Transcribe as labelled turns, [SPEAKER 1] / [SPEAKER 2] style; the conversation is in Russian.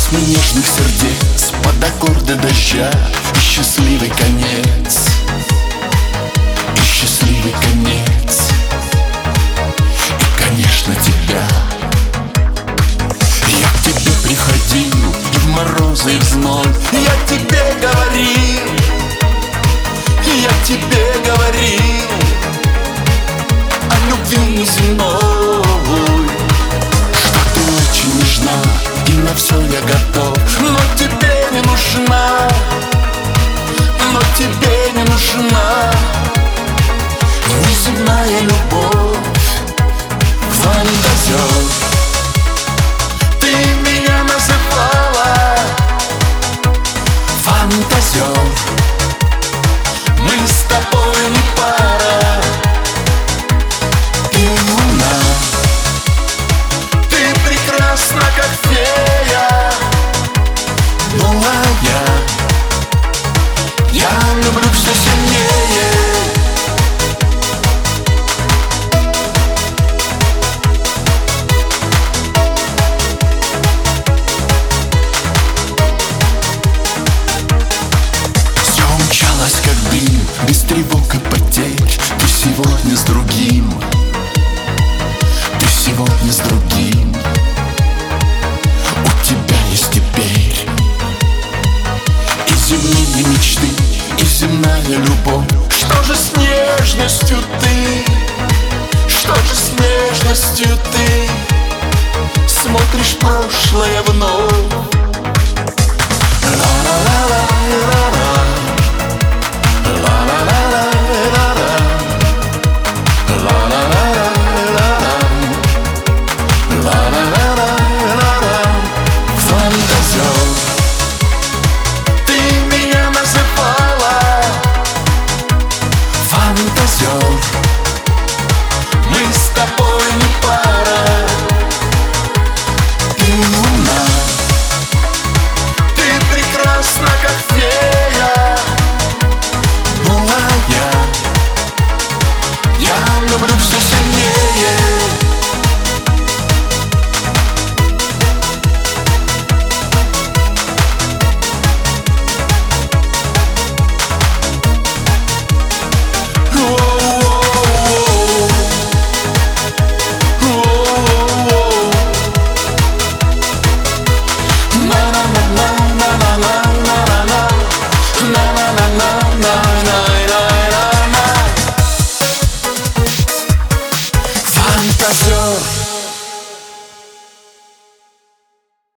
[SPEAKER 1] Песни нежных сердец под аккорды дождя и счастливый конец, и счастливый конец, и, конечно, тебя. Я к тебе приходил и в морозы, и в зной, я тебе говорил, я тебе говорил о любви неземной, что ты очень нежна, и на все я готов. Но тебе не нужна, но тебе не нужна неземная любовь, фантазер. Ты меня называла фантазер. Мы с тобой не пара и луна. Ты прекрасна, как фея, ну а я люблю все сильнее. Все умчалось, как дым, без тревог и потерь. Ты сегодня с другим, ты сегодня с другим. У тебя есть теперь и земные мечты, и земная любовь. Что же с нежностью ты, что же с нежностью ты смотришь прошлое вновь?